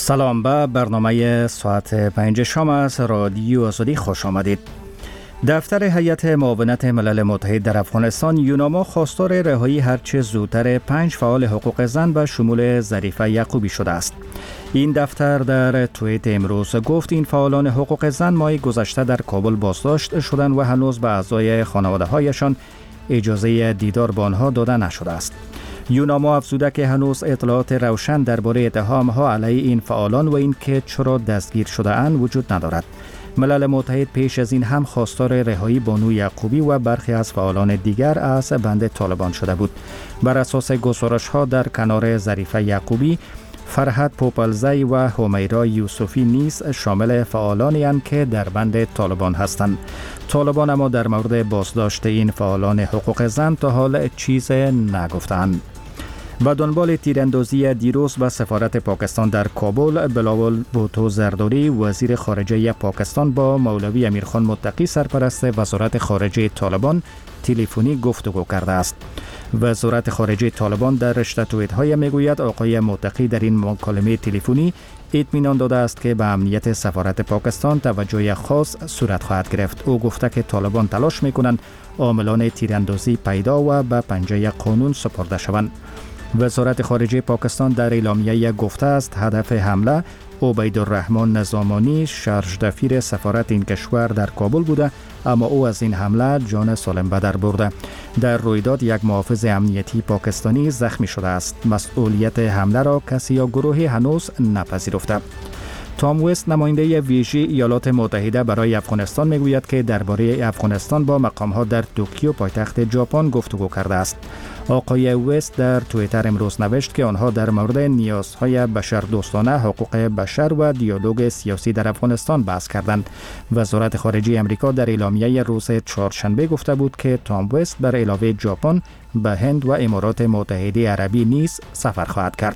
سلام، به برنامه ساعت 5 شام از رادیو آزادی خوش آمدید. دفتر هیئت معاونت ملل متحد در افغانستان یوناما خواستار رهایی هرچه زودتر 5 فعال حقوق زن به شمول ظریفه یعقوبی شده است. این دفتر در توییت امروز گفت این فعالان حقوق زن ماه گذشته در کابل بازداشت شدند و هنوز به اعضای خانواده‌هایشان اجازه دیدار با آنها داده نشده است. یوناما افزوده که هنوز اطلاعات روشن درباره اتهام‌ها علیه این فعالان و اینکه چرا دستگیر شده اند وجود ندارد. ملل متحد پیش از این هم خواستار رهایی بانو یعقوبی و برخی از فعالان دیگر از بند طالبان شده بود. بر اساس گزارش‌ها در کنار ظریفه یعقوبی، فرحت پوپلزی و همیرا یوسفی نیز شامل فعالانی اند که در بند طالبان هستند. طالبان اما در مورد بازداشت این فعالان حقوق زن تا حال چیز نگفتند. به دنبال تیراندازی دیروز به سفارت پاکستان در کابل، بلاول بوتو زرداری وزیر خارجه پاکستان با مولوی امیرخان متقی سرپرست وزارت خارجه طالبان تلفنی گفتگو کرده است. وزارت خارجه طالبان در رشته توییت‌های میگوید آقای متقی در این مکالمه تلفنی اطمینان داده است که به امنیت سفارت پاکستان توجه خاص صورت خواهد گرفت. او گفته که طالبان تلاش میکنند عاملان تیراندازی پیدا و به پنجه قانون سپرده شوند. وزارت خارجه پاکستان در اعلامیه گفته است هدف حمله عبیدالرحمن نظامانی شارژ دفیر سفارت این کشور در کابل بوده، اما او از این حمله جان سالم به در برده. در رویداد یک محافظ امنیتی پاکستانی زخمی شده است. مسئولیت حمله را کسی یا گروهی هنوز نپذیرفته. تام وست نماینده ویژه ایالات متحده برای افغانستان میگوید که درباره افغانستان با مقام‌ها در توکیو پایتخت ژاپن گفتگو کرده است. آقای وست در توییتر امروز نوشت که آنها در مورد نیازهای بشردوستانه، حقوق بشر و دیالوگ سیاسی در افغانستان بحث کردند. وزارت خارجه آمریکا در اعلامیه روز چهارشنبه گفته بود که تام وست بر علاوه ژاپن به هند و امارات متحده عربی نیز سفر خواهد کرد.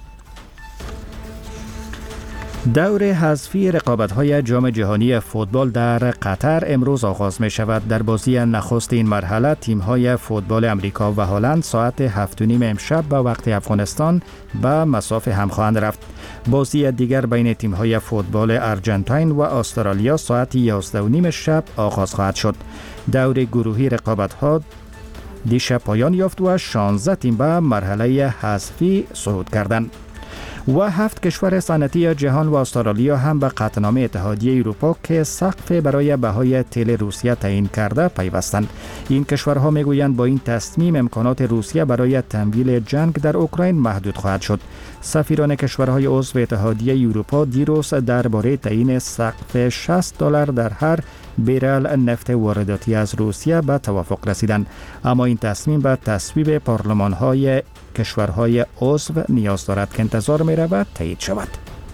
دور حذفی رقابت‌های جام جهانی فوتبال در قطر امروز آغاز می شود. در بازی نخست این مرحله تیم‌های فوتبال امریکا و هلند ساعت 7:30 امشب به وقت افغانستان به مصاف هم خواهند رفت. بازی دیگر بین تیم‌های فوتبال ارژانتین و استرالیا ساعت 11:30 شب آغاز خواهد شد. دور گروهی رقابت‌ها دیشب پایان یافت و 16 تیم به مرحله حذفی صعود کردند. و 7 کشور صنعتی جهان و استرالیا هم به قطعنامه اتحادیه اروپا که سقف برای بهای تیل روسیه تعیین کرده پیوستند. این کشورها میگویند با این تصمیم امکانات روسیه برای تمویل جنگ در اوکراین محدود خواهد شد. سفیران کشورهای عضو اتحادیه اروپا دیروز درباره تعیین سقف $60 در هر بیرل نفت وارداتی از روسیه به توافق رسیدند، اما این تصمیم به تصویب پارلمان‌های کشورهای عضو نیاز دارد که انتظار می رود تایید شود.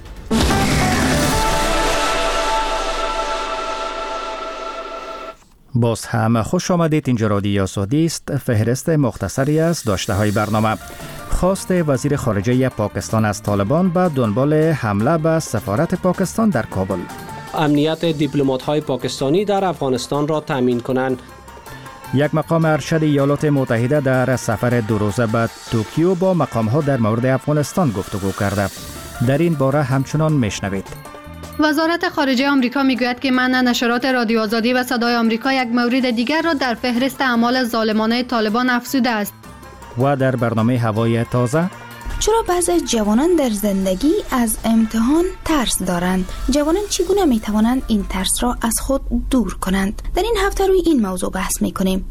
باز هم خوش آمدید. اینجا رادیو آزادی است. فهرست مختصری از داشته های برنامه. خواست وزیر خارجه پاکستان از طالبان به دنبال حمله به سفارت پاکستان در کابل. امنیت دیپلمات‌های پاکستانی در افغانستان را تامین کنند. یک مقام ارشد ایالات متحده در سفر 2 روزه به توکیو با مقام‌ها در مورد افغانستان گفتگو کرده. در این باره همچنان میشنوید. وزارت خارجه آمریکا میگوید که منع نشرات رادیو آزادی و صدای آمریکا یک مورد دیگر را در فهرست اعمال ظالمانه طالبان افزوده است. و در برنامه هوای تازه، چرا بعضی جوانان در زندگی از امتحان ترس دارند؟ جوانان چگونه می توانند این ترس را از خود دور کنند؟ در این هفته روی این موضوع بحث می کنیم.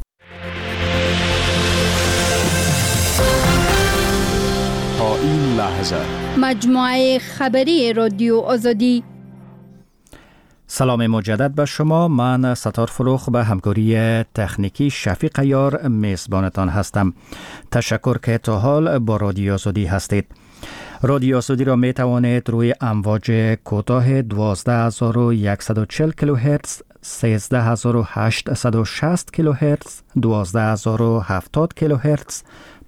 تا این لحظه مجموعه خبری رادیو آزادی. سلام مجدد به شما. من ستار فروخ به همکاری تکنیکی شفیق یار میزبانتان هستم. تشکر که تا حال با رادیو آزادی هستید. رادیو آزادی را می توانید روی امواج کوتاه 12140 کیلوهرتز، 13860 کیلوهرتز، 12070 کیلوهرتز،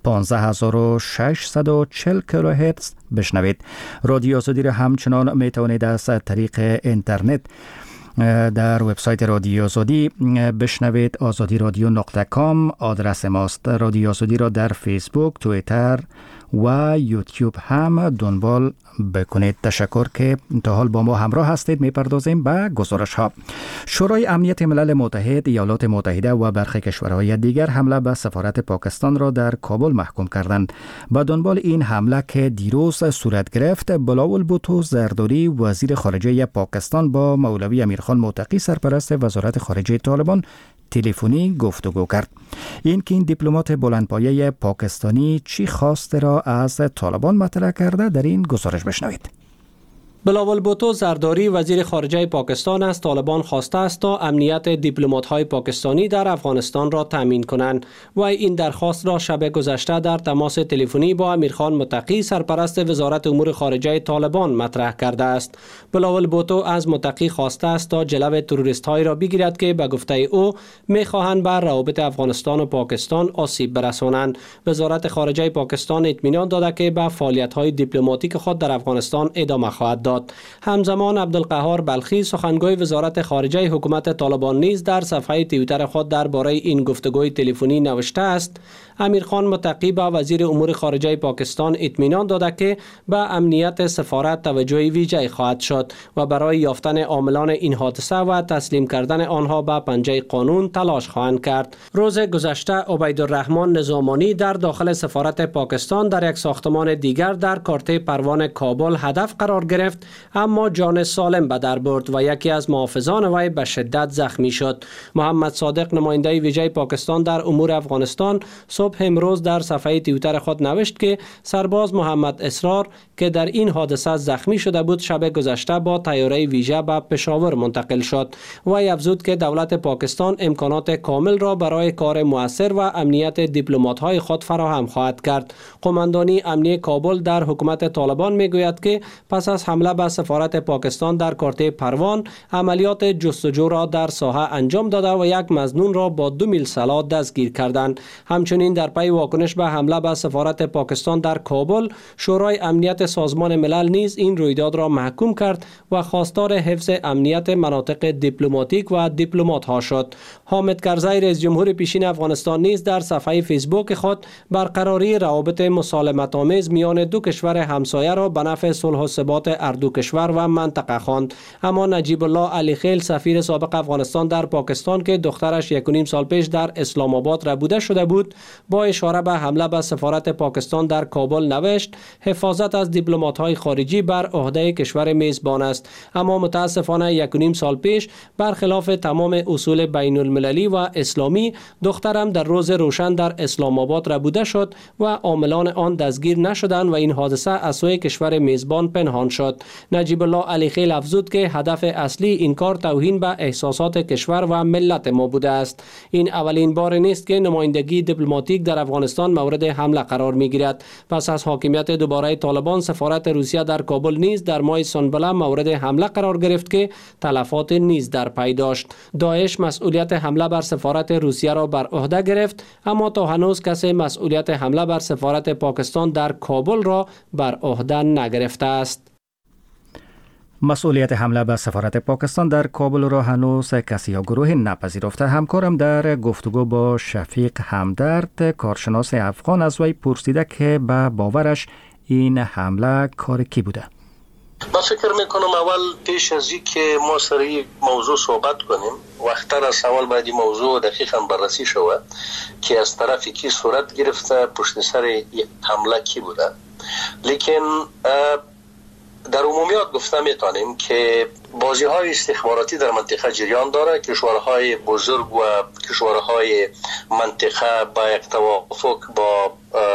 15640 کیلوهرتز بشنوید. رادیو آزادی را همچنان می توانید از طریق اینترنت در وبسایت رادیو آزادی بشنوید. azadiradyo.com آدرس ماست. رادیو آزادی را در فیسبوک، توییتر و یوتیوب هم دنبال بکنید. تشکر که تا حال با ما همراه هستید. میپردازیم به گزارش ها. شورای امنیت ملل متحد، ایالات متحده و برخی کشورهای دیگر حمله به سفارت پاکستان را در کابل محکوم کردند. به دنبال این حمله که دیروز صورت گرفت، بلاول بوتو زرداری وزیر خارجه پاکستان با مولوی امیرخان متقی سرپرست وزارت خارجه طالبان تلفنی گفتگو کرد. این که این دیپلمات بلندپایه پاکستانی چی خواسته را از طالبان مطرح کرده، در این گزارش بشنوید. بلاول بوتو زرداری وزیر خارجه پاکستان از طالبان خواسته است تا امنیت دیپلمات‌های پاکستانی در افغانستان را تامین کنند و این درخواست را شب گذشته در تماس تلفنی با امیرخان متقی سرپرست وزارت امور خارجه طالبان مطرح کرده است. بلاول بوتو از متقی خواسته است تا جلو تروریست‌هایی را بگیرد که به گفته او می‌خواهند بر روابط افغانستان و پاکستان آسیب برسانند. وزارت خارجه پاکستان اطمینان داده که به فعالیت‌های دیپلماتیک خود در افغانستان ادامه خواهد داد. همزمان عبدالقهار بلخی سخنگوی وزارت خارجه حکومت طالبان نیز در صفحه توییتر خود درباره این گفتگوی تلفنی نوشته است: امیرخان متقی به وزیر امور خارجه پاکستان اطمینان داده که به امنیت سفارت توجه ویژه‌ای خواهد شد و برای یافتن عاملان این حادثه و تسلیم کردن آنها به پنجه قانون تلاش خواهند کرد. روز گذشته عبیدالرحمن نظامانی در داخل سفارت پاکستان در یک ساختمان دیگر در کارته پروان کابل هدف قرار گرفت، اما جان سالم به در برد و یکی از محافظان وی به شدت زخمی شد. محمد صادق نماینده ویژه پاکستان در امور افغانستان صبح امروز در صفحه توییتر خود نوشت که سرباز محمد اسرار که در این حادثه زخمی شده بود شب گذشته با طیاره ویژه به پشاور منتقل شد. وی افزود که دولت پاکستان امکانات کامل را برای کار مؤثر و امنیت دیپلمات‌های خود فراهم خواهد کرد. قماندانی امنیه کابل در حکومت طالبان میگوید که پس از حمله به سفارت پاکستان در کارته پروان عملیات جستجو را در ساحه انجام داده و یک مظنون را با 2 میل سلاح دستگیر کردند. همچنین در پی واکنش به حمله به سفارت پاکستان در کابل، شورای امنیت سازمان ملل نیز این رویداد را محکوم کرد و خواستار حفظ امنیت مناطق دیپلماتیک و دیپلمات ها شد. حامد کرزی رئیس جمهور پیشین افغانستان نیز در صفحه فیسبوک خود برقراری روابط مسالمت آمیز میان دو کشور همسایه را به نفع صلح و ثبات دو کشور و منطقه خواند. اما نجیب الله علی خیل سفیر سابق افغانستان در پاکستان که دخترش 1.5 سال پیش در اسلام آباد ربوده شده بود، با اشاره به حمله به سفارت پاکستان در کابل نوشت: حفاظت از دیپلمات‌های خارجی بر عهده کشور میزبان است، اما متاسفانه 1.5 سال پیش برخلاف تمام اصول بین المللی و اسلامی دخترم در روز روشن در اسلام آباد ربوده شد و عاملان آن دستگیر نشدند و این حادثه از سوی کشور میزبان پنهان شد. نجیب الله علی خیل افزود که هدف اصلی این کار توهین به احساسات کشور و ملت ما بوده است. این اولین بار نیست که نمایندگی دیپلماتیک در افغانستان مورد حمله قرار می گیرد. پس از حاکمیت دوباره طالبان، سفارت روسیه در کابل نیز در ماه سنبله مورد حمله قرار گرفت که تلفات نیز در پی داشت. داعش مسئولیت حمله بر سفارت روسیه را بر عهده گرفت، اما تا هنوز کسی مسئولیت حمله بر سفارت پاکستان در کابل را بر عهده نگرفته است. مسئولیت حمله به سفارت پاکستان در کابل را هنوز کسی یا گروهی نپذیرفته. همکارم در گفتگو با شفیق همدرد، کارشناس افغان، از وی پرسیده که به باورش این حمله کار کی بوده؟ من فکر میکنم اول پیش از این که ما سر این موضوع صحبت کنیم، وقتر از اول باید این موضوع دقیقا بررسی شود که از طرفی کی صورت گرفته، پشت سر حمله کی بوده. لیکن در عمومیات گفته میتونیم که بازی های استخباراتی در منطقه جریان داره. کشورهای بزرگ و کشورهای منطقه با یک توافق با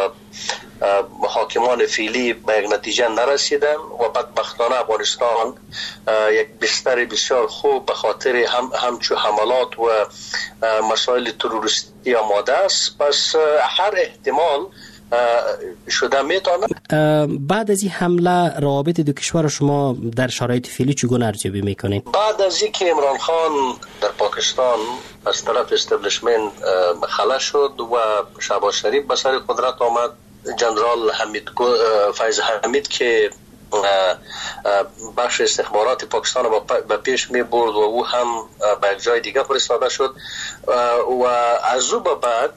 حاکمان فعلی به یک نتیجه نرسیدن و بدبختانه افغانستان یک بستر بسیار خوب به خاطر همچو حملات و مسائل تروریستی آماده است. پس هر احتمال شده میتونه. بعد از این حمله روابط دو کشور شما در شرایط فعلی چگونه ارزیابی میکنید؟ بعد از اینکه عمران خان در پاکستان از طرف استبلیشمنت خلاص شد و شهباز شریف به سر قدرت آمد، جنرال فیض حمید که بخش استخبارات پاکستان رو به پیش می برد و او هم به یک جای دیگه فرستاده شد و از او به بعد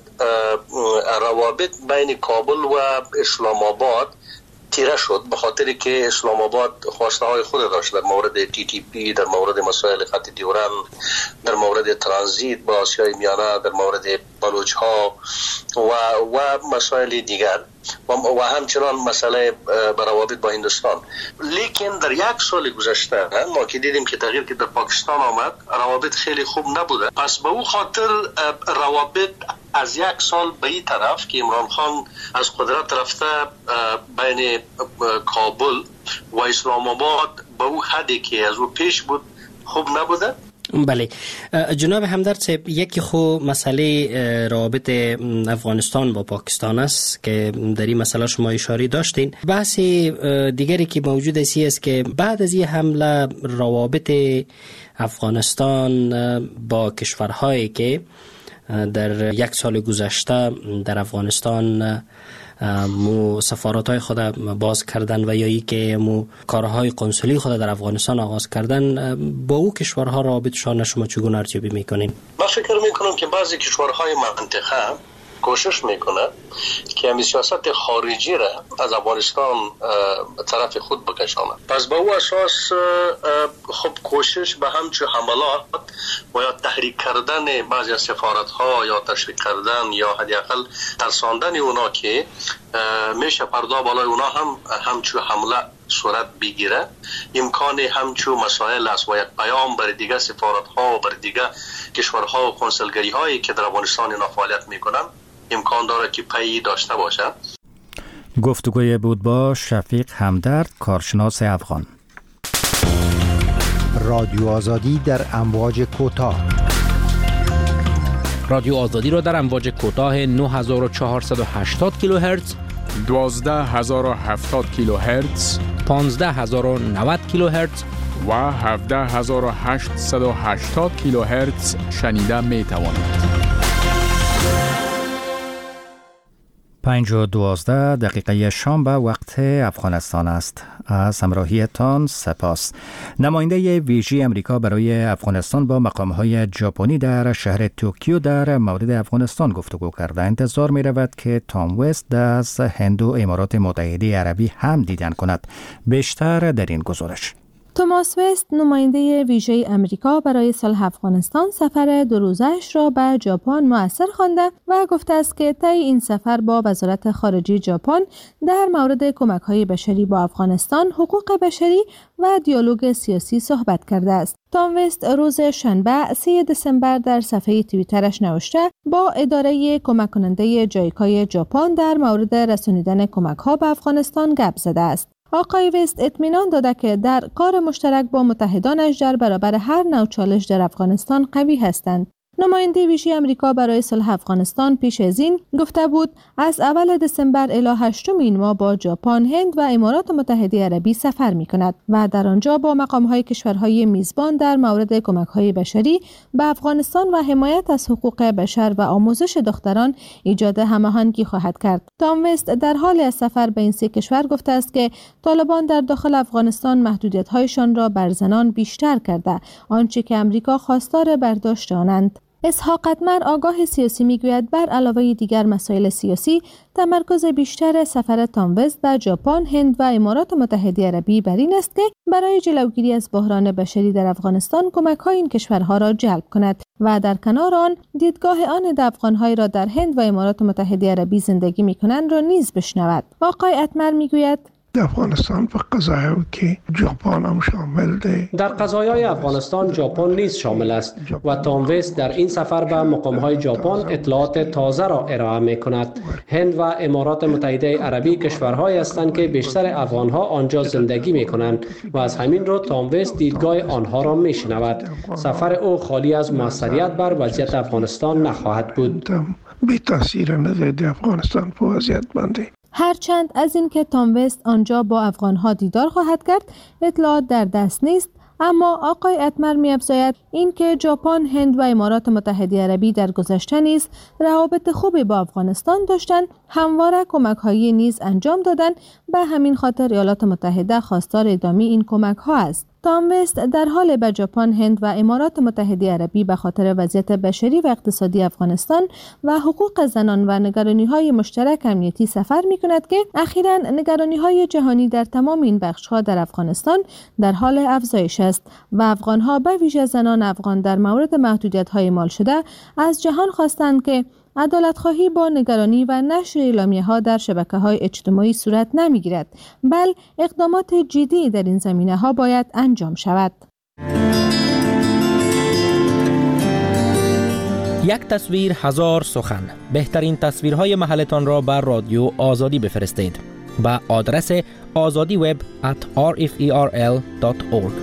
روابط بین کابل و اسلام آباد تیره شد، به خاطر که اسلام آباد خواسته های خود داشت در مورد TTP، در مورد مسائل خط دیورند، در مورد ترانزیت با آسیای میانه، در مورد بلوچ ها و مسائل دیگر و همچنان مسئله روابط با هندوستان. لیکن در یک سال گذشته ما که دیدیم که تغییر که در پاکستان آمد، روابط خیلی خوب نبوده. پس به او خاطر روابط از یک سال به این طرف که عمران خان از قدرت رفته بین کابل و اسلام آباد به او حدی که از او پیش بود خوب نبوده. بله جناب همدرد صاحب، یکی خو مسئله روابط افغانستان با پاکستان است که در این مسئله شما اشاره داشتین. بحث دیگری که موجود است که بعد از این حمله روابط افغانستان با کشورهایی که در یک سال گذشته در افغانستان سفارت‌های خود باز کردن و یا ای که کارهای قنصلی خود در افغانستان آغاز کردن، با او کشورها رابطشان شما چگونه ارزیابی میکنین؟ من فکر میکنم که بعضی کشورهای منطقه کوشش میکنه که همین سیاست خارجی را از افغانستان طرف خود بکشانه. پس به او اساس خب کوشش به همچون حملات و یا تحریک کردن بعضی از سفارت‌ها یا تشویق کردن یا حداقل ترساندن اونا که میشه پردا بالای اونا هم همچون حمله صورت بگیره، امکان همچون مسائل است و یک پیام برای دیگه سفارت‌ها و برای دیگه کشورها و کنسولگری‌هایی که در افغانستان اینا فعالیت میکنن امکان داره که پی داشته باشه. گفتگوی بود با شفیق همدرد، کارشناس افغان. رادیو آزادی در امواج کوتاه. رادیو آزادی را در امواج کوتاه 9480 کیلوهرتز، 12070 کیلوهرتز، 15090 کیلوهرتز و 17880 کیلوهرتز شنیده می توانید. 5:12 شام به وقت افغانستان است. از همراهیتان سپاس. نماینده ویژه امریکا برای افغانستان با مقام‌های ژاپنی در شهر توکیو در مورد افغانستان گفتگو کرده. انتظار می رود که تام وست از هند و امارات متحده عربی هم دیدن کند. بیشتر در این گزارش. توماس وست، نماینده ویژه امریکا برای صلح افغانستان، سفر 2 روزه‌اش را به ژاپن مؤثر خوانده و گفته است که طی این سفر با وزارت خارجه ژاپن در مورد کمک‌های بشری با افغانستان، حقوق بشری و دیالوگ سیاسی صحبت کرده است. تام وست روز شنبه 3 دسامبر در صفحه توییترش نوشته با اداره کمک کننده جایکای ژاپن در مورد رسانیدن کمک‌ها به افغانستان گپ زده است. آقای وست اطمینان داده که در کار مشترک با متحدانش در برابر هر نوع چالش در افغانستان قوی هستند. نماینده ویژه امریکا برای صلح افغانستان پیش از این گفته بود از اول دسامبر الی 8 این ماه با ژاپن، هند و امارات متحده عربی سفر می کند و در آنجا با مقام‌های کشورهای میزبان در مورد کمک‌های بشری به افغانستان و حمایت از حقوق بشر و آموزش دختران ایجاد هماهنگی خواهد کرد. تام وست در حال از سفر به این 3 کشور گفته است که طالبان در داخل افغانستان محدودیت‌هایشان را بر زنان بیشتر کرده، آنچه که امریکا خواستار برداشت آنند. اسحاق اتمر، آگاه سیاسی، میگوید بر علاوه دیگر مسائل سیاسی، تمرکز بیشتر سفر تام وست به ژاپن، هند و امارات متحده عربی بر این است که برای جلوگیری از بحران بشری در افغانستان کمک‌های این کشورها را جلب کند و در کنار آن دیدگاه آن افغان‌هایی را در هند و امارات متحده عربی زندگی می‌کنند را نیز بشنود. آقای اتمر میگوید در افغانستان و قضایایی که ژاپن هم شامل ده. در قضایای افغانستان ژاپن نیز شامل است و تام وست در این سفر به مقام‌های ژاپن اطلاعات تازه را ارائه می‌کند. هند و امارات متحده عربی کشورهایی هستند که بیشتر افغان‌ها آنجا زندگی می‌کنند و از همین رو تام وست دیدگاه آنها را می‌شنود. سفر او خالی از موثریت بر وضعیت افغانستان نخواهد بود. بی تاثیر نظر افغانستان په وضعیت باندې. هرچند از این که تام وست آنجا با افغانها دیدار خواهد کرد اطلاعات در دست نیست، اما آقای اتمر می‌افزاید اینکه ژاپن، هند و امارات متحده عربی در گذشته نیز روابط خوبی با افغانستان داشتند، همواره کمک‌هایی نیز انجام دادند. به همین خاطر ایالات متحده خواستار ادامه این کمک‌ها است. تام وست در حال به ژاپن، هند و امارات متحده عربی به خاطر وضعیت بشری و اقتصادی افغانستان و حقوق زنان و نگرانی‌های مشترک امنیتی سفر می‌کند که اخیراً نگرانی‌های جهانی در تمام این بخش‌ها در افغانستان در حال افزایش است و افغان‌ها به ویژه زنان افغان در مورد محدودیت‌های اعمال شده از جهان خواستند که عدالت‌خواهی با نگرانی و نشر اعلامیه‌ها در شبکه‌های اجتماعی صورت نمی‌گیرد، بل اقدامات جدی در این زمینه‌ها باید انجام شود. یک تصویر هزار سخن. بهترین تصویرهای محلتان را بر رادیو آزادی بفرستید به آدرس azadiweb@rferl.org.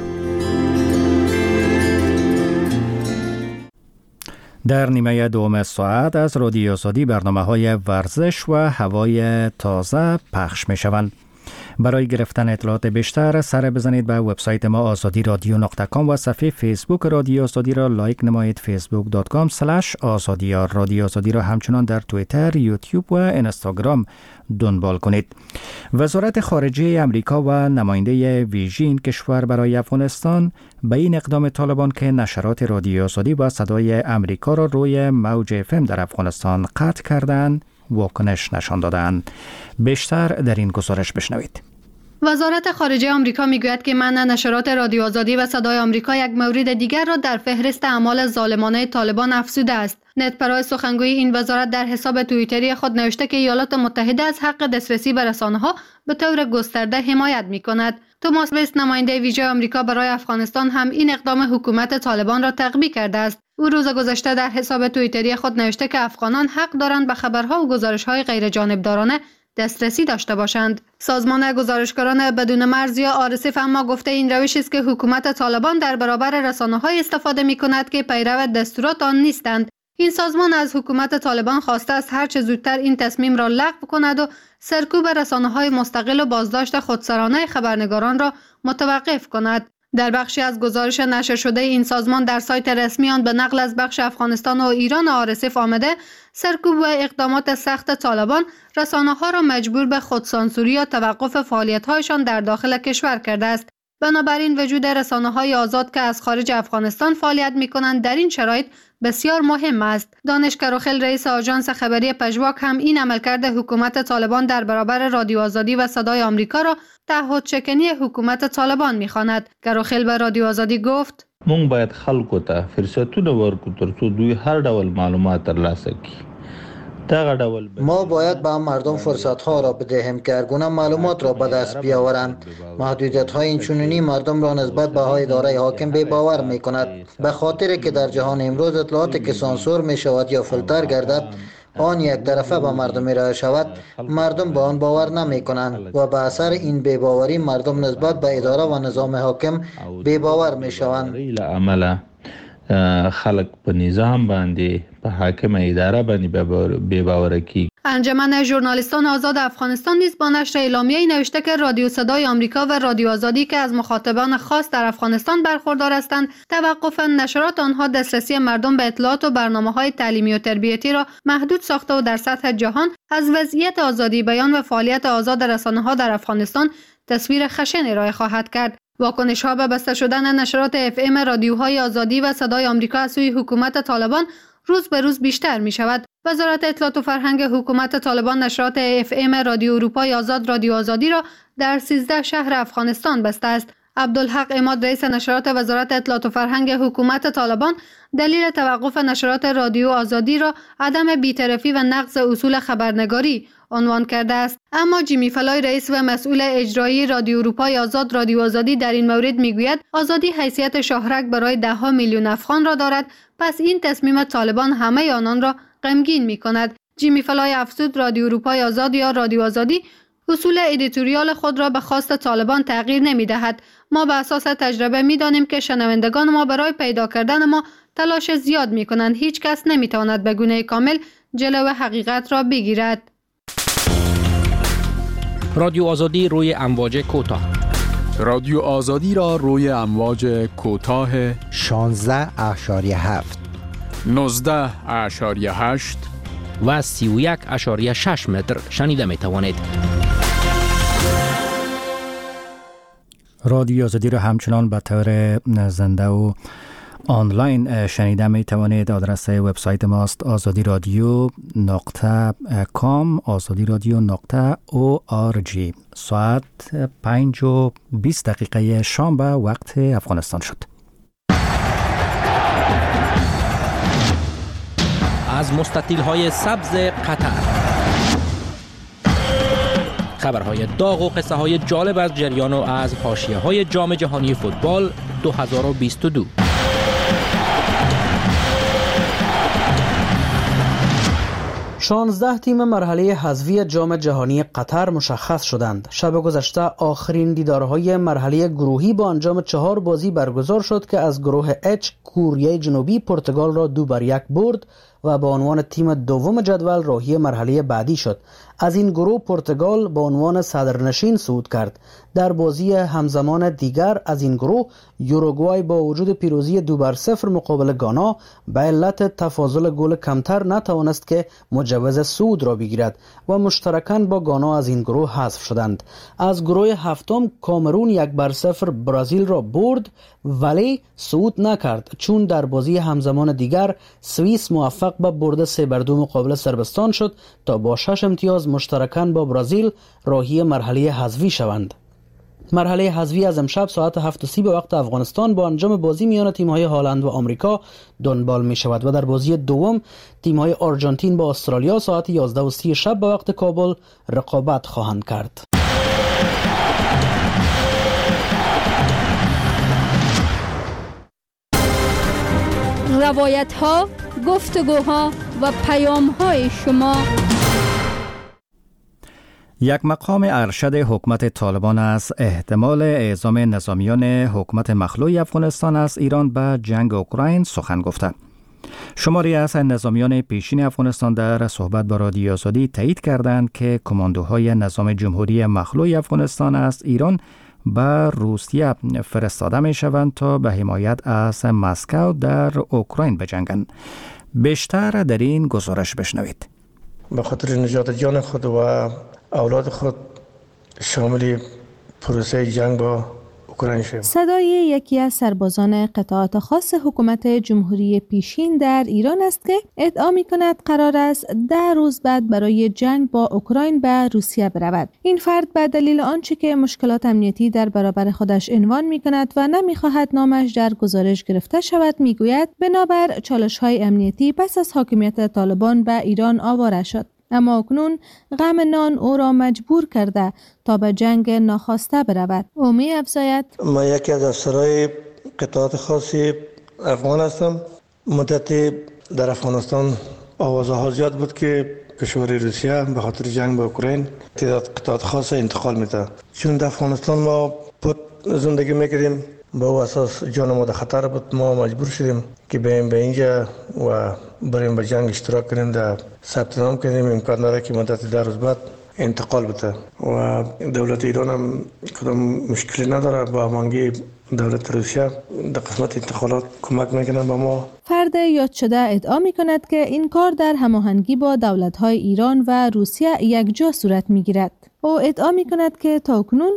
در نیمه دوم ساعت از رادیو آزادی برنامه‌های ورزش و هوای تازه پخش می‌شوند. برای گرفتن اطلاعات بیشتر سر بزنید به وبسایت ما azadi.radio.com و صفحه فیسبوک رادیو آزادی را لایک نمایید. facebook.com/azadi. رادیو آزادی را همچنان در توییتر، یوتیوب و اینستاگرام دنبال کنید. وزارت خارجه امریکا و نماینده ویژه این کشور برای افغانستان به این اقدام طالبان که نشرات رادیو آزادی و صدای امریکا را روی موج FM در افغانستان قطع کردند واکنش نشان دادند. بیشتر در این گزارش بشنوید. وزارت خارجه آمریکا میگوید که منع نشرات رادیو آزادی و صدای آمریکا یک مورد دیگر را در فهرست اعمال ظالمانه طالبان افزوده است. نتپرای سخنگوی این وزارت در حساب توییتری خود نوشته که ایالات متحده از حق دسترسی به رسانه‌ها به طور گسترده حمایت می‌کند. توماس وست، نماینده ویژه آمریکا برای افغانستان، هم این اقدام حکومت طالبان را تقویه کرده است. او روز گذشته در حساب توییتری خود نوشته که افغانان حق دارند به خبرها و گزارش‌های غیر جانبدارانه دسترسی داشته باشند. سازمان گزارشگران بدون مرز یا RSF اما گفته این روش است که حکومت طالبان در برابر رسانه‌های استفاده می‌کند که پیرو دستورات آن نیستند. این سازمان از حکومت طالبان خواسته است هر چه زودتر این تصمیم را لغو کند و سرکوب رسانه‌های مستقل و بازداشت خودسرانه خبرنگاران را متوقف کند. در بخشی از گزارش نشر شده این سازمان در سایت رسمی آن به نقل از بخش افغانستان و ایران RSF آمده سرکوب و اقدامات سخت طالبان رسانه‌ها را مجبور به خودسانسوری یا توقف فعالیت‌هایشان در داخل کشور کرده است. بنابراین وجود رسانه‌های آزاد که از خارج افغانستان فعالیت می‌کنند در این شرایط بسیار مهم است. دانش کروخل، رئیس آژانس خبری پژواک، هم این عملکرد حکومت طالبان در برابر رادیو آزادی و صدای آمریکا را تعهدشکنی حکومت طالبان می‌خواند. کروخل به رادیو آزادی گفت: مونږ باید خلکو ته فرصتونه ورکړو ترڅو دوی هر ډول معلومات ترلاسه کړي. ما باید به مردم فرصت ها را بدهیم که هرگونه معلومات را به دست بیاورند. محدودیت های اینچنینی مردم را نسبت به اداره حاکم بی باور می کند، به خاطر که در جهان امروز اطلاعاتی که سانسور می شود یا فیلتر گردد آن یک طرفه به مردم ارائه شود، مردم به آن باور نمی کنند و به اثر این بی‌باوری مردم نسبت به اداره و نظام حاکم بی باور می شوند. خلق په نظام باندې په حاکم اداره باندې بے باور کی. انجمن ژورنالیستان آزاد افغانستان نیز با نشر اعلامیه‌ای نوشته که رادیو صدای آمریکا و رادیو آزادی که از مخاطبان خاص در افغانستان برخوردار هستند، توقف نشرات آنها دسترسی مردم به اطلاعات و برنامه‌های تعلیمی و تربیتی را محدود ساخته و در سطح جهان از وضعیت آزادی بیان و فعالیت آزاد رسانه‌ها در افغانستان تصویر خشن ارائه خواهد کرد. واکنش‌ها به بسته شدن نشرات FM رادیوهای آزادی و صدای آمریکا از سوی حکومت طالبان روز به روز بیشتر می شود. وزارت اطلاعات و فرهنگ حکومت طالبان نشرات FM رادیو اروپای آزاد رادیو آزادی را در 13 شهر افغانستان بسته است. عبدالحق عماد، رئیس نشرات وزارت اطلاعات و فرهنگ حکومت طالبان، دلیل توقف نشرات رادیو آزادی را عدم بی‌طرفی و نقض اصول خبرنگاری عنوان کرده است. اما جیمی فلای، رئیس و مسئول اجرایی رادیو اروپای آزاد رادیو آزادی، در این مورد میگوید آزادی حیثیت شاهرگ برای 10 میلیون افغان را دارد، پس این تصمیم طالبان همه آنان را غمگین می‌کند. جیمی فلای افزود رادیو اروپای آزاد یا رادیو آزادی اصول ادیتوریال خود را به خواست طالبان تغییر نمی‌دهد. ما به اساس تجربه می‌دانیم که شنوندگان ما برای پیدا کردن ما تلاش زیاد می‌کنند. هیچ کس نمی‌تواند به گونه کامل جلو حقیقت را بگیرد. رادیو آزادی روی امواج کوتاه رادیو آزادی را روی امواج کوتاه 16.7 19.8 و 31.6 متر شنیده می توانید. رادیو آزادی را همچنان به طور زنده و آنلاین شنیده می توانید. آدرس وبسایت ماست azadiradyo.com azadiradyo.org. ساعت 5:20 شام به وقت افغانستان شد. از مستطیل های سبز قطر، خبرهای داغ و قصه های جالب از جریان و از حاشیه های جام جهانی فوتبال 2022. 16 تیم مرحله حذفی جام جهانی قطر مشخص شدند. شب گذشته آخرین دیدارهای مرحله گروهی با انجام 4 بازی برگزار شد که از گروه H کره جنوبی پرتغال را 2-1 برد و به عنوان تیم دوم جدول راهی مرحله بعدی شد. از این گروه پرتغال به عنوان صدرنشین صعود کرد. در بازی همزمان دیگر از این گروه یوروگوای با وجود پیروزی 2-0 مقابل گانا به علت تفاضل گل کمتر نتوانست که مجوز صعود را بگیرد و مشترکاً با گانا از این گروه حذف شدند. از گروه هفتم کامرون 1-0 برزیل را برد ولی صعود نکرد، چون در بازی همزمان دیگر سوئیس موفق به برد 3-2 مقابل صربستان شد تا با 6 امتیاز مشترکاً با برزیل راهی مرحله حذفی شوند. مرحله حذفی از امشب ساعت 7:30 به وقت افغانستان با انجام بازی میان تیم‌های هلند و آمریکا دنبال می شود و در بازی دوم تیم‌های آرژانتین با استرالیا ساعت 11:30 شب به وقت کابل رقابت خواهند کرد. روایت‌ها، گفتگوها و پیام‌های شما. یک مقام ارشد حکومت طالبان از احتمال اعزام نظامیان حکومت مخلوع افغانستان از ایران به جنگ اوکراین سخن گفته. شماری از نظامیان پیشین افغانستان در صحبت با رادیو آزادی تایید کردند که کماندوهای نظام جمهوری مخلوع افغانستان از ایران به روسیه فرستاده می شوند تا به حمایت از مسکو در اوکراین بجنگند. بیشتر در این گزارش بشنوید. به خاطر نجات جان خود و اولاد خود شامل پروسه جنگ با اوکراین شد. صدای یکی از سربازان قطعات خاص حکومت جمهوری پیشین در ایران است که ادعا می‌کند قرار است 10 روز بعد برای جنگ با اوکراین به روسیه برود. این فرد به دلیل آنچه که مشکلات امنیتی در برابر خودش عنوان می‌کند و نمی‌خواهد نامش در گزارش گرفته شود می‌گوید بنابر چالش‌های امنیتی پس از حاکمیت طالبان به ایران آواره شد. اما اکنون غم نان او را مجبور کرده تا به جنگ ناخواسته برود. او می افزاید: من یکی از افسرهای قطعات خاصی افغان هستم. مدتی در افغانستان آوازها زیاد بود که کشور روسیه به خاطر جنگ با اوکراین تعداد قطعات خاص انتقال میده. چون در افغانستان ما بود زندگی میکردیم، با اساس جان ما در خطر بود، ما مجبور شدیم که بریم به اینجا و بریم به جنگ اشتراک کنیم. در ثبت نام کردیم، امکان داره که مدت 10 روز بعد انتقال بده و دولت ایران هم کدام مشکلی نداره با هماهنگی دولت روسیه در قسمت انتقالات کمک میکنن به ما. فرد یاد شده ادعا میکند که این کار در هماهنگی با دولت‌های ایران و روسیه یکجا صورت میگیرد. او ادعا میکند که تاکنون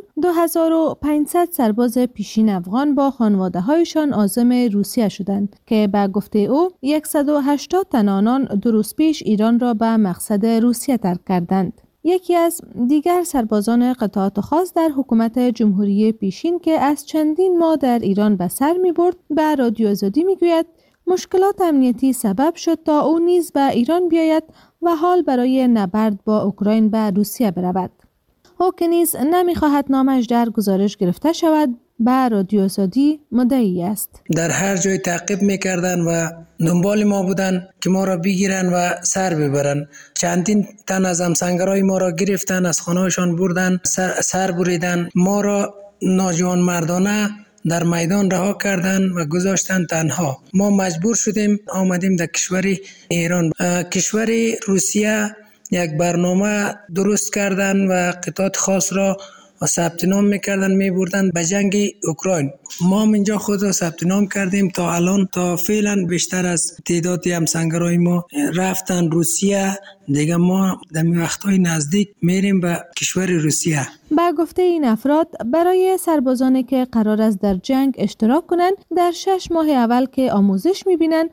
2500 سرباز پیشین افغان با خانواده‌هایشان عازم روسیه شدند که به گفته او 180 تن آنان 2 روز پیش ایران را به مقصد روسیه ترک کردند. یکی از دیگر سربازان قطعات خاص در حکومت جمهوری پیشین که از چندین ماه در ایران به سر می‌برد به رادیو آزادی میگوید مشکلات امنیتی سبب شد تا او نیز به ایران بیاید و حال برای نبرد با اوکراین به روسیه برود. او که نیز نمی‌خواهد نامش در گزارش گرفته شود به رادیو آزادی مدعی است. در هر جای تعقیب می‌کردند و دنبال ما بودند که ما را بگیرن و سر ببرن. چندین تن از همسنگرای ما را گرفتن، از خانه‌شان بردن، سر بریدن. ما را ناجوان مردانه در میدان رها کردن و گذاشتن تنها. ما مجبور شدیم آمدیم در کشور ایران. کشور روسیه یک برنامه درست کردن و قطعات خاص را و ثبت نام میکردن میبردن به جنگ اوکراین. ما هم اینجا خود را ثبت نام کردیم. تا الان تا فعلا بیشتر از تعدادی همسنگرای ما رفتن روسیه. دیگه ما در وقتهای نزدیک میریم به کشور روسیه. با گفته این افراد برای سربازانی که قرار است در جنگ اشتراک کنند در 6 ماه اول که آموزش میبینند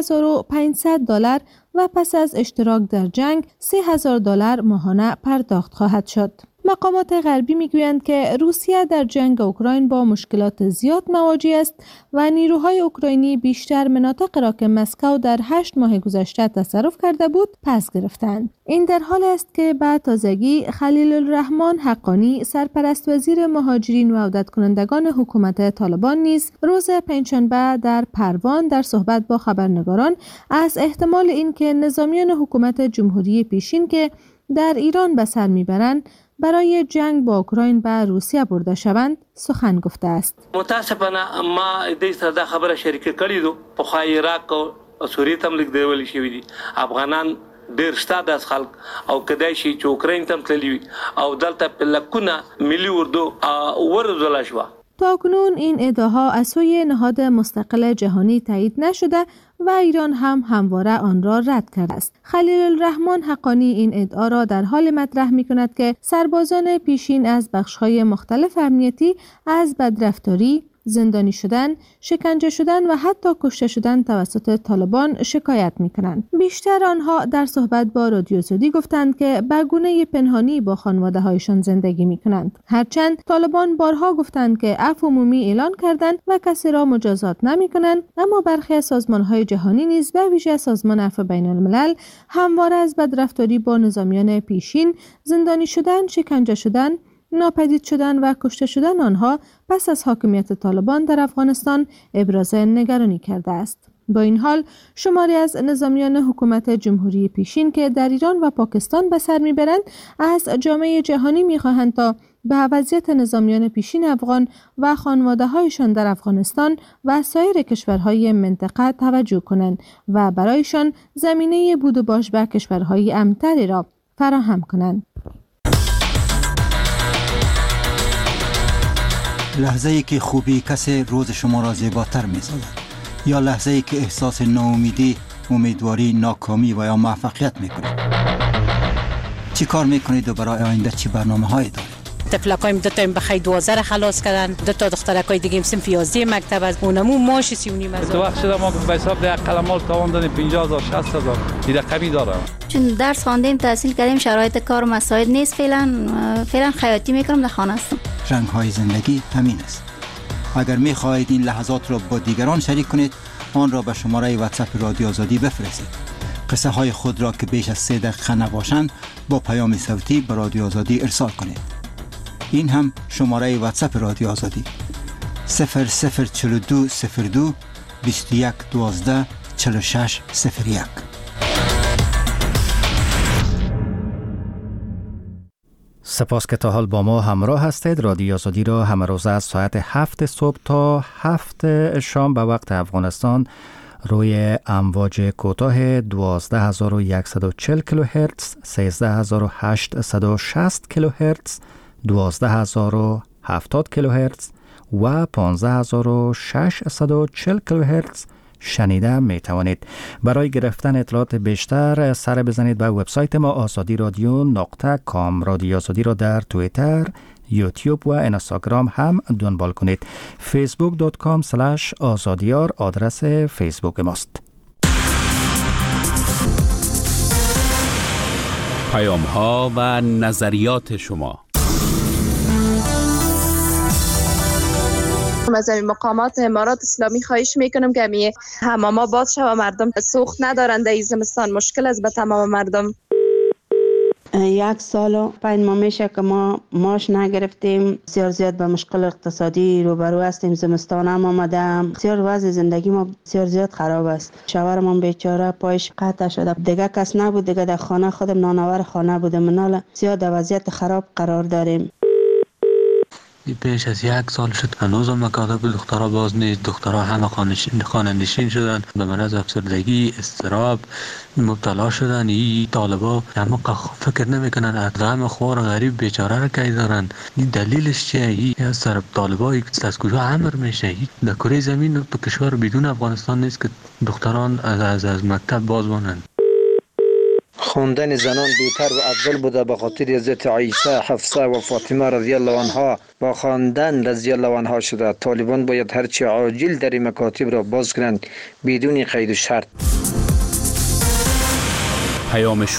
$2500 و پس از اشتراک در جنگ $3000 ماهانه پرداخت خواهد شد. مقامات غربی میگویند که روسیه در جنگ اوکراین با مشکلات زیاد مواجه است و نیروهای اوکراینی بیشتر مناطق را که مسکو در 8 ماه گذشته تصرف کرده بود پس گرفتند. این در حال است که به تازگی خلیل الرحمن حقانی سرپرست وزیر مهاجرین و عودت کنندگان حکومت طالبان نیز روز پنجشنبه در پروان در صحبت با خبرنگاران از احتمال اینکه نظامیان حکومت جمهوری پیشین که در ایران به سر میبرند برای جنگ با اوکراین به روسیه برده شوند سخن گفته است. متاسفانه ما دې سره دا خبره شریکه کړې دو په خای عراق او سوریه تم لیک دیول شي دي افغانان ډیر ستاد از خلک او کدای شي چې اوکراین تم تللی او دلته په لکونه ملي اردو ورزول شو. تاکنون این ادعاها از سوی نهاد مستقل جهانی تایید نشده و ایران هم همواره آن را رد کرده است. خلیل الرحمن حقانی این ادعا را در حال مطرح می کند که سربازان پیشین از بخش‌های مختلف امنیتی از بدرفتاری، زندانی شدن، شکنجه شدن و حتی کشته شدن توسط طالبان شکایت می کنند. بیشتر آنها در صحبت با رادیو آزادی گفتند که به گونه پنهانی با خانواده هایشان زندگی می کنند. هرچند طالبان بارها گفتند که عفو عمومی اعلان کردند و کسی را مجازات نمی کنند، اما برخی از سازمان‌های جهانی نیز به ویژه سازمان عفو بین الملل همواره از بدرفتاری با نظامیان پیشین، زندانی شدن، شکنجه شدن، ناپدید شدن و کشته شدن آنها پس از حاکمیت طالبان در افغانستان ابراز نگرانی کرده است. با این حال شماری از نظامیان حکومت جمهوری پیشین که در ایران و پاکستان به سر میبرند از جامعه جهانی میخواهند تا به وضعیت نظامیان پیشین افغان و خانواده هایشان در افغانستان و سایر کشورهای منطقه توجه کنند و برایشان زمینه بود و باش به کشورهای امن‌تری را فراهم کنند. لحظه ای که خوبی کسی روز شما را زیباتر می سازد یا لحظه ای که احساس ناامیدی، امیدواری، ناکامی و یا موفقیت می کنید. چی کار می کنید و برای آینده چی برنامه هایی دارید؟ طفلکایم دو تا بخای 12 خلاص کردن، دو تا دخترکای دیگه هم صنف 11 مکتب از اونمو ماش 39 هزار. تو وقت شده ما به حساب ده قلمال تاوان دادیم 50000 60000 این رقمی داره. چون درس خواندیم تحصیل کردیم شرایط کار مساعد نیست فعلا خیاطی میکنم در خانه هستم. رنگ های زندگی همین است. اگر می خواهید این لحظات را با دیگران شریک کنید آن را به شماره واتساپ رادیو آزادی بفرستید. قصه های خود را که بیش از 3 دقیقه نباشند با پیام صوتی به رادیو آزادی ارسال کنید. این هم شماره واتساپ رادیو آزادی 004202 21 12 46 01. سپاس که تا حال با ما همراه هستید. رادیو آزادی را همه روز از ساعت 7 صبح تا 7 شام به وقت افغانستان روی امواج کوتاه 12140 کیلوهرتز، 13860 کیلوهرتز، 12070 کیلوهرتز و 15640 کیلوهرتز شنیده می توانید. برای گرفتن اطلاعات بیشتر سر بزنید به وبسایت ما azadi.radio.com. رادیو آزادی را در توییتر، یوتیوب و اینستاگرام هم دنبال کنید. facebook.com/azadiyar آدرس فیسبوک ماست. پیام ها و نظریات شما. از این مقامات امارات اسلامی خواهش میکنم که همی حماما باز شود و مردم سوخت ندارند در زمستان. مشکل است به تمام مردم. 1 سال و 5 ماه میشه که ما ماش نگرفتیم. بسیار زیاد به مشکل اقتصادی روبرو هستیم. زمستان هم آمده. بسیار وضع زندگی ما بسیار زیاد خراب است. شوهرم بیچاره پایش قطع شده. دیگه کس نبود. دیگه در خانه خودم نانآور خانه بودم. منال زیاد وضعیت خراب قرار داریم. پیش از 1 سال شد هنوز هم مکاتب دخترها باز نیست. دخترها همه خانه نشین شدن، به مرض افسردگی، اضطراب مبتلا شدن. این طالبا همه فکر نمیکنن از غم خوار غریب بیچاره را کی دارن. این دلیلش چیه؟ این سر طالبا از کجا امر میشه؟ در کره زمین تو کشور بدون افغانستان نیست که دختران از مکتب باز مانند. خواندن زنان بهتر و افضل بوده به خاطر حضرت عایشه، حفصه و فاطمه رضی الله عنها با خواندن رضی الله عنها شده. طالبان باید هرچی عاجل در این مکاتب را باز کنند بدون قید و شرط. پیام